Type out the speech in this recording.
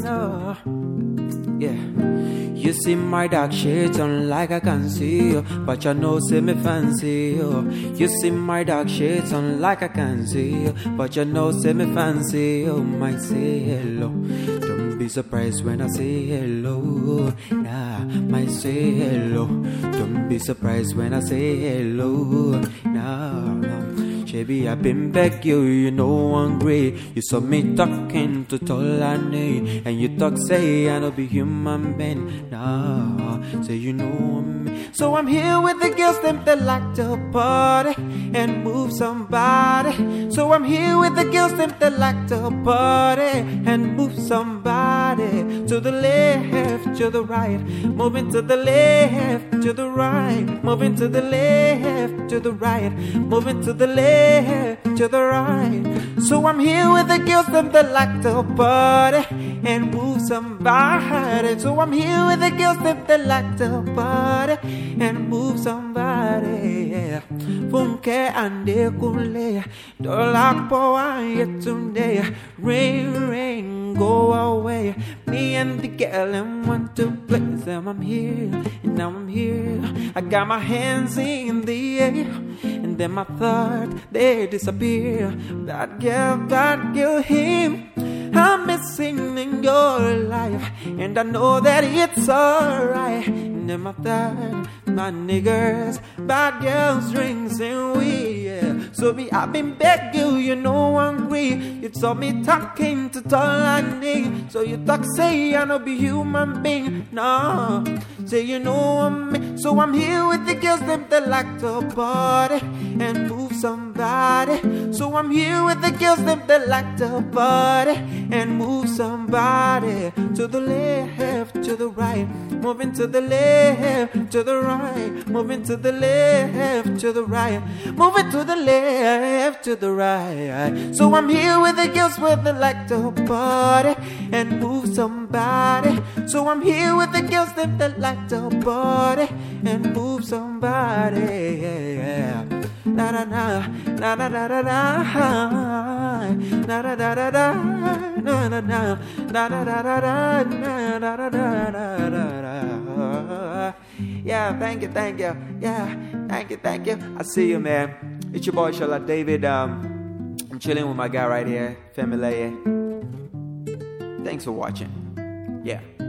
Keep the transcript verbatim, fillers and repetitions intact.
no. Yeah. You see my dark shades on like I can see you, but you know say me fancy you. You see my dark shades on like I can see you, but you know say me fancy you. Might say hello, don't be surprised when I say hello. Nah, might say hello, don't be surprised when I say hello. Nah. Baby, I've been back you, you know I'm great. You saw me talking to Tolani, and you talk say I don't be human being. Nah, say you know me. So I'm here with the girls them that like to party and move somebody. So I'm here with the girls them that like to party and move somebody. To the left, to the right, moving to the left, to the right, moving to the left, to the right, moving to the left. To the right. So I'm here with the girls them that like to party and move somebody. So I'm here with the girls them that like to party and move somebody. Yeah. Funke ande kule, dolak po yetunde. Rain, rain, go away. Me and the girl and want to play. So I'm here, and now I'm here. I got my hands in the air, and then my thought they disappear. That girl, that girl, him, I'm missing in your life, and I know that it's alright. And then my thought, my niggas, bad girls, drinks, and we, yeah. So be I've been begging, you know I'm hungry. You saw me talking to Tolani, so you talk say I know be human being. No, say you know I'm me. So I'm here with the girls them that like to party and move somebody. So I'm here with the girls them that like to party and move somebody. To the left, to the right, moving to the left, to the right, moving to the left, to the right, moving to the left, to the right. So I'm here with the girls where they like to party and move somebody. So I'm here with the girls that, that like to party and move somebody. Yeah. Na na na na na na na na na na na na na na na na na na na na. Yeah, thank you, thank you. Yeah, thank you, thank you. I see you, man. It's your boy Shala David. Um, I'm chilling with my guy right here, Family. Thanks for watching. Yeah.